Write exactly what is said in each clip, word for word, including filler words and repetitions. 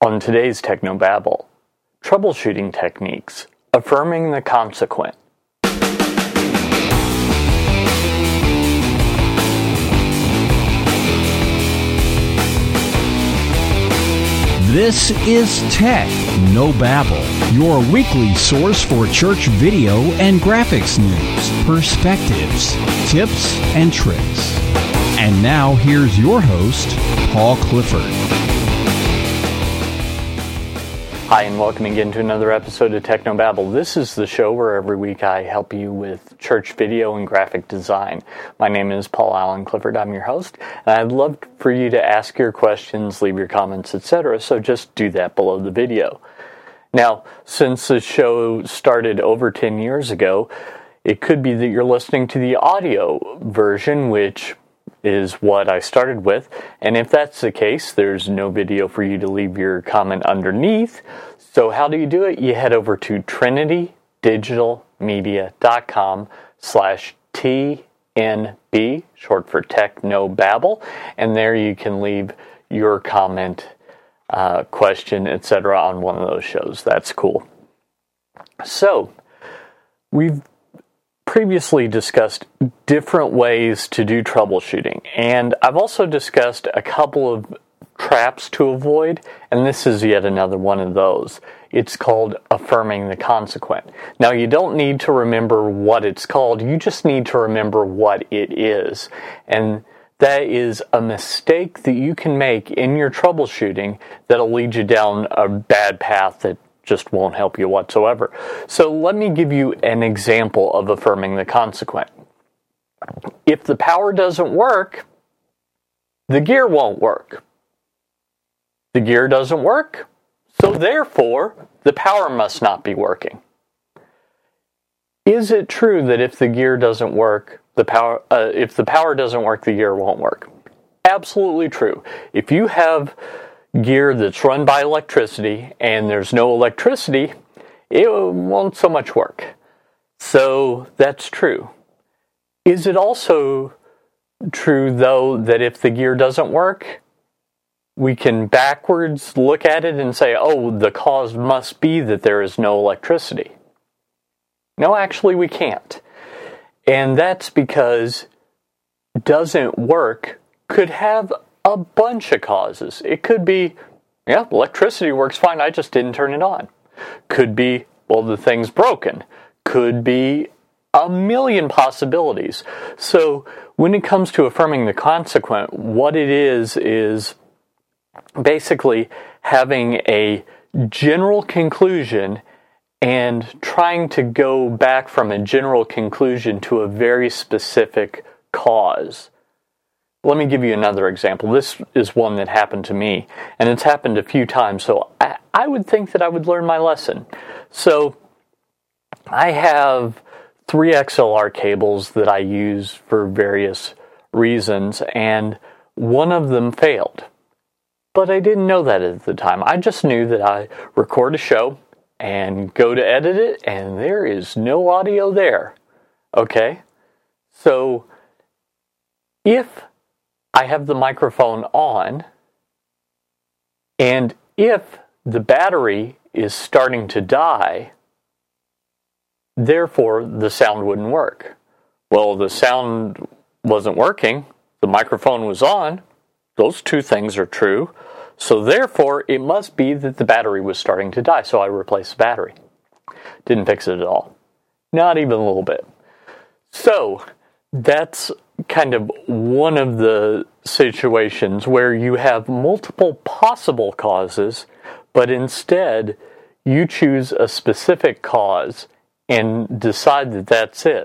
On today's Technobabble, troubleshooting techniques, affirming the consequent. This is Tech No Babble, your weekly source for church video and graphics news, perspectives, tips, and tricks. And now here's your host, Paul Clifford. Hi, and welcome again to another episode of Technobabble. This is the show where every week I help you with church video and graphic design. My name is Paul Allen Clifford. I'm your host, and I'd love for you to ask your questions, leave your comments, et cetera. So just do that below the video. Now, since the show started over ten years ago, it could be that you're listening to the audio version, which is what I started with, and if that's the case, there's no video for you to leave your comment underneath. So how do you do it? You head over to trinity digital media dot com slash T N B, short for Technobabble, and there you can leave your comment, uh, question, et cetera on one of those shows. That's cool. So, we've previously discussed different ways to do troubleshooting, and I've also discussed a couple of traps to avoid, and this is yet another one of those. It's called affirming the consequent. Now, you don't need to remember what it's called, you just need to remember what it is, and that is a mistake that you can make in your troubleshooting that'll lead you down a bad path that just won't help you whatsoever. So let me give you an example of affirming the consequent. If the power doesn't work, the gear won't work. The gear doesn't work, so therefore, the power must not be working. Is it true that if the gear doesn't work, the power, uh, if the power doesn't work, the gear won't work? Absolutely true. If you have gear that's run by electricity and there's no electricity, it won't so much work. So that's true. Is it also true, though, that if the gear doesn't work, we can backwards look at it and say, oh, the cause must be that there is no electricity? No, actually we can't. And that's because doesn't work could have a bunch of causes. It could be, yeah, electricity works fine, I just didn't turn it on. Could be, well, the thing's broken. Could be a million possibilities. So when it comes to affirming the consequent, what it is is basically having a general conclusion and trying to go back from a general conclusion to a very specific cause. Let me give you another example. This is one that happened to me, and it's happened a few times, so I, I would think that I would learn my lesson. So, I have three X L R cables that I use for various reasons, and one of them failed. But I didn't know that at the time. I just knew that I record a show and go to edit it, and there is no audio there. Okay? So, if I have the microphone on, and if the battery is starting to die, therefore the sound wouldn't work. Well, the sound wasn't working, the microphone was on, those two things are true, so therefore it must be that the battery was starting to die, so I replaced the battery. Didn't fix it at all. Not even a little bit. So, that's kind of one of the situations where you have multiple possible causes, but instead you choose a specific cause and decide that that's it.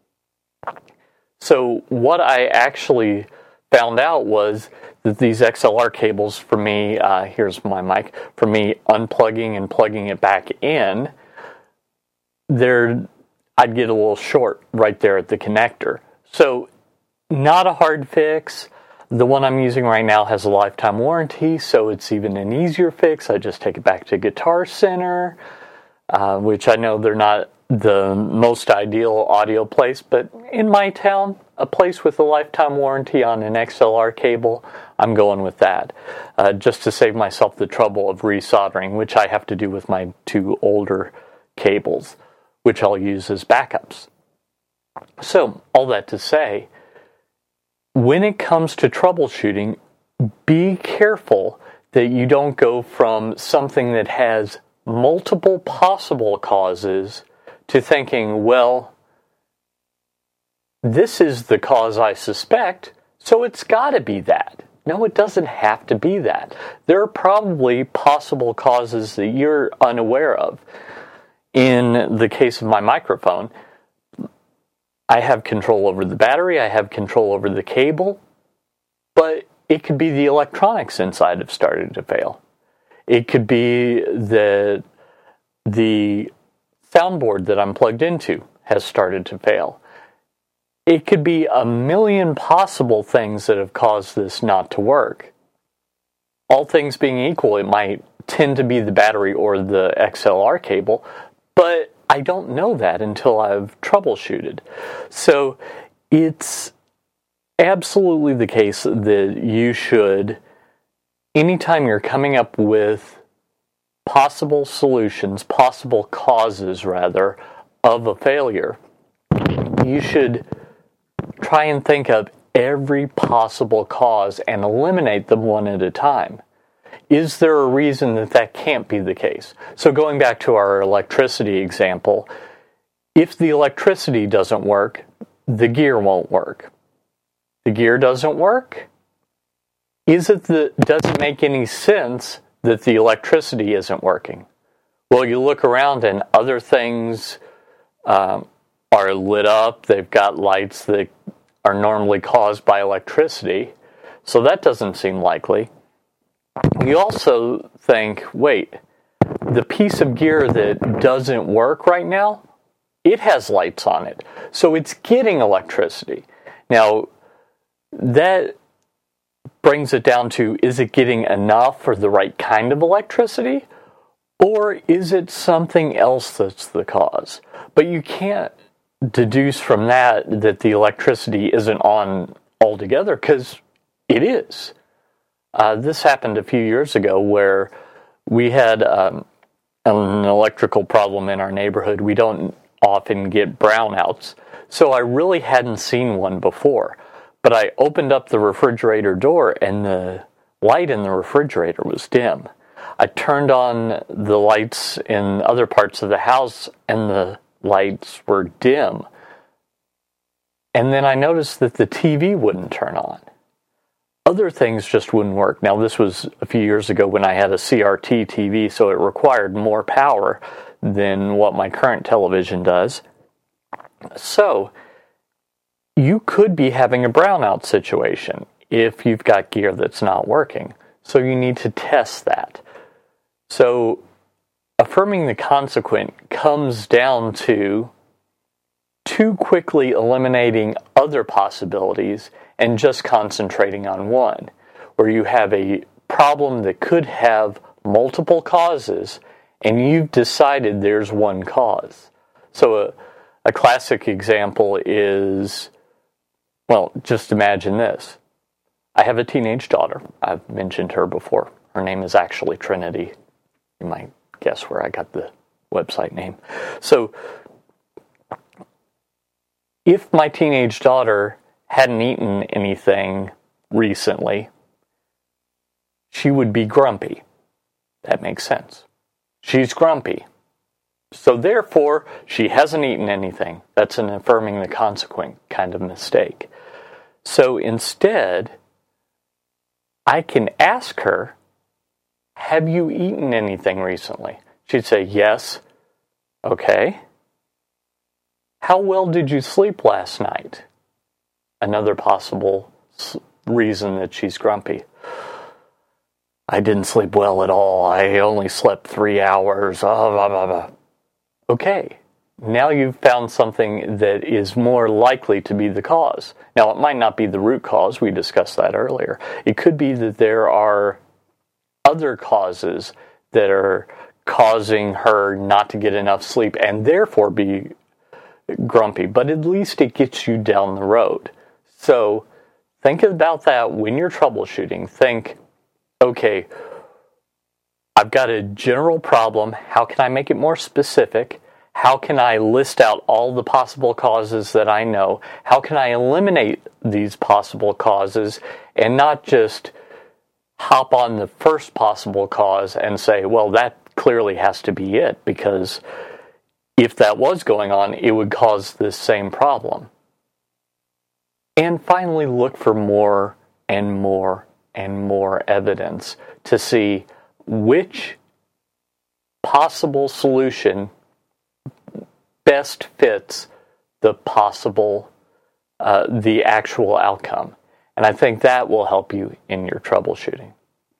So what I actually found out was that these X L R cables, for me, uh, here's my mic, for me unplugging and plugging it back in, they're, I'd get a little short right there at the connector. So not a hard fix. The one I'm using right now has a lifetime warranty, so it's even an easier fix. I just take it back to Guitar Center, uh, which I know they're not the most ideal audio place, but in my town, a place with a lifetime warranty on an X L R cable, I'm going with that, uh, just to save myself the trouble of resoldering, which I have to do with my two older cables, which I'll use as backups. So, all that to say, when it comes to troubleshooting, be careful that you don't go from something that has multiple possible causes to thinking, well, this is the cause I suspect, so it's got to be that. No, it doesn't have to be that. There are probably possible causes that you're unaware of. In the case of my microphone, I have control over the battery, I have control over the cable, but it could be the electronics inside have started to fail. It could be that the soundboard that I'm plugged into has started to fail. It could be a million possible things that have caused this not to work. All things being equal, it might tend to be the battery or the X L R cable, but I don't know that until I've troubleshooted. So it's absolutely the case that you should, anytime you're coming up with possible solutions, possible causes rather, of a failure, you should try and think of every possible cause and eliminate them one at a time. Is there a reason that that can't be the case? So going back to our electricity example, if the electricity doesn't work, the gear won't work. The gear doesn't work? Is it that does it make any sense that the electricity isn't working? Well, you look around and other things um, are lit up. They've got lights that are normally caused by electricity. So that doesn't seem likely. You also think, wait, the piece of gear that doesn't work right now, it has lights on it. So it's getting electricity. Now, that brings it down to, is it getting enough for the right kind of electricity? Or is it something else that's the cause? But you can't deduce from that that the electricity isn't on altogether, because it is. Uh, this happened a few years ago where we had um, an electrical problem in our neighborhood. We don't often get brownouts, so I really hadn't seen one before. But I opened up the refrigerator door and the light in the refrigerator was dim. I turned on the lights in other parts of the house and the lights were dim. And then I noticed that the T V wouldn't turn on. Other things just wouldn't work. Now, this was a few years ago when I had a C R T T V, so it required more power than what my current television does. So, you could be having a brownout situation if you've got gear that's not working. So you need to test that. So affirming the consequent comes down to too quickly eliminating other possibilities and just concentrating on one, where you have a problem that could have multiple causes and you've decided there's one cause. So a, a classic example is, well, just imagine this. I have a teenage daughter. I've mentioned her before. Her name is actually Trinity. You might guess where I got the website name. So, if my teenage daughter hadn't eaten anything recently, she would be grumpy. That makes sense. She's grumpy. So therefore, she hasn't eaten anything. That's an affirming the consequent kind of mistake. So instead, I can ask her, have you eaten anything recently? She'd say, yes. Okay. How well did you sleep last night? Another possible reason that she's grumpy. I didn't sleep well at all. I only slept three hours. Oh, blah, blah, blah. Okay. Now you've found something that is more likely to be the cause. Now, it might not be the root cause. We discussed that earlier. It could be that there are other causes that are causing her not to get enough sleep and therefore be grumpy. But at least it gets you down the road. So think about that when you're troubleshooting. Think, okay, I've got a general problem. How can I make it more specific? How can I list out all the possible causes that I know? How can I eliminate these possible causes and not just hop on the first possible cause and say, well, that clearly has to be it, because if that was going on, it would cause this same problem. And finally, look for more and more and more evidence to see which possible solution best fits the possible, uh, the actual outcome. And I think that will help you in your troubleshooting.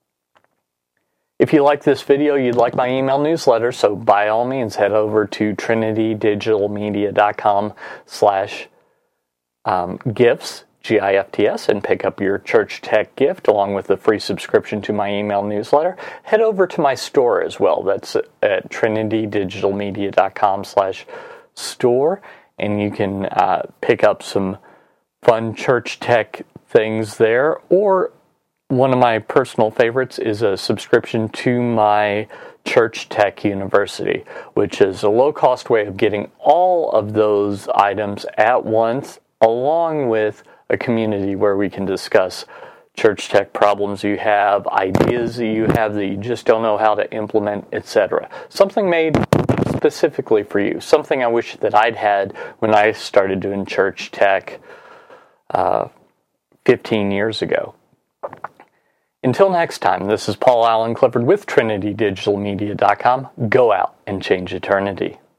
If you like this video, you'd like my email newsletter, so by all means head over to trinitydigitalmedia.com slash gifts, G I F T S, and pick up your church tech gift along with a free subscription to my email newsletter. Head over to my store as well. That's at trinitydigitalmedia.com slash store, and you can uh, pick up some fun church tech things there. Or one of my personal favorites is a subscription to my Church Tech University, which is a low-cost way of getting all of those items at once, along with a community where we can discuss church tech problems you have, ideas that you have that you just don't know how to implement, et cetera. Something made specifically for you. Something I wish that I'd had when I started doing church tech uh, fifteen years ago. Until next time, this is Paul Allen Clifford with Trinity Digital Media dot com. Go out and change eternity.